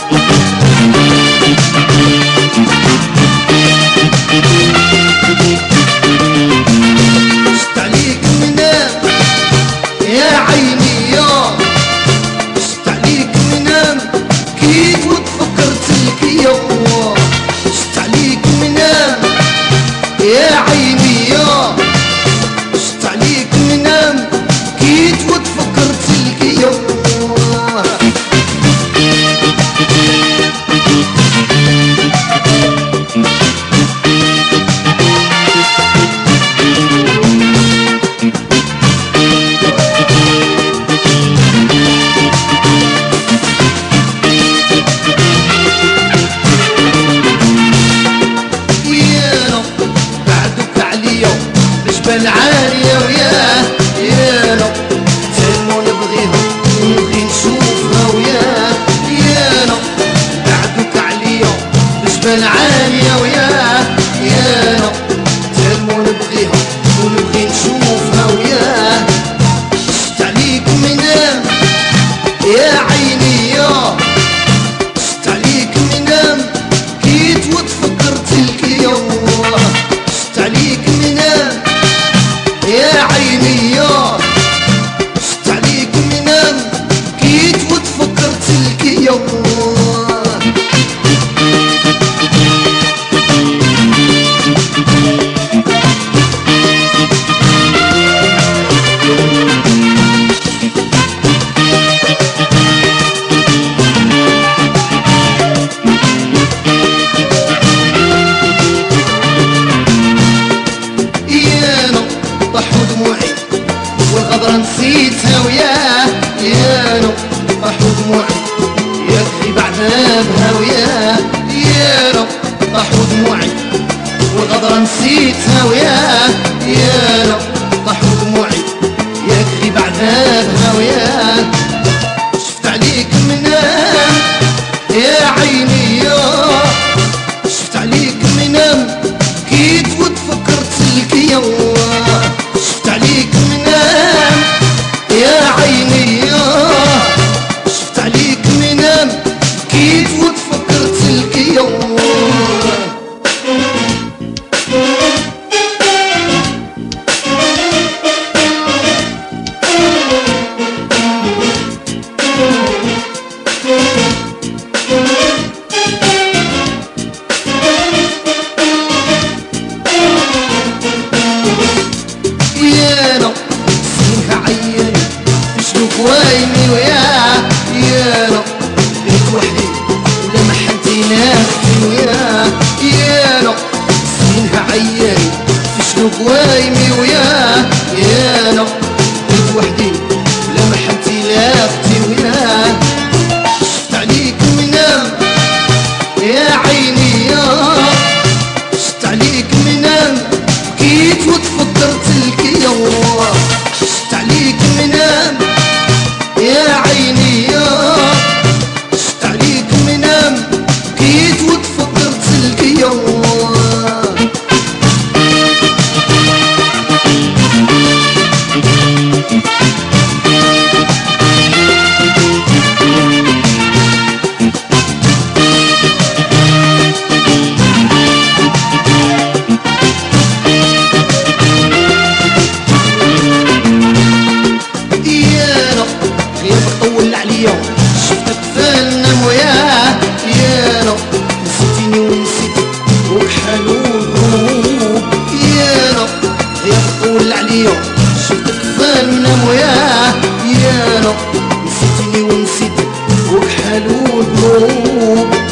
العالية وياه يانا تهمو نبغيها ونبغي نشوفها وياه يانا بعدك عليا بالجبال عالية وياه يانا تهمو نبغيها ونبغي نشوفها وياه شفت عليك منام يا عيني يا شفت عليك منام كيت وتفكرت لك يوه شفت عليك منام يا عيني يا شفت عليك منام كيت وتفكرت لك يوه والغدرة نسيتها وياه يانو طاحوا دموعي يكفي بعذابها وياه يانو طاحوا دموعي والغدرة نسيتها وياه يانو طاحوا دموعي يكفي بعذابها وياه شفت عليك منام يا عيني يا شفت عليك منام كيت وتفكرت لك يوه شفت عليك منام يا عيني يا شفت عليك منام كيت وتفكرت لك يوم يانا سنها عياني تشوف ويني وياه يانا بقيت وحدي ولا ما حد ينافسني وياه يانا سنها عياني تشوف ويني وياه يانا بقيت وحدي ولا ما حد يلافتي وياه شفت عليك منام يا عيني يا شفت عليك منام بكيت وتفكرت لك يوه شفت عليك منام يا عيني يا شفت عليك منام بكيت وتفكرت لك يوه طول عليا شفتك فنم وياه يانا نسيتيني ونسيتك وكحلو القلوب يانا غير طول عليا شفتك فنم وياه يانا نسيتيني ونسيتك وكحلو القلوب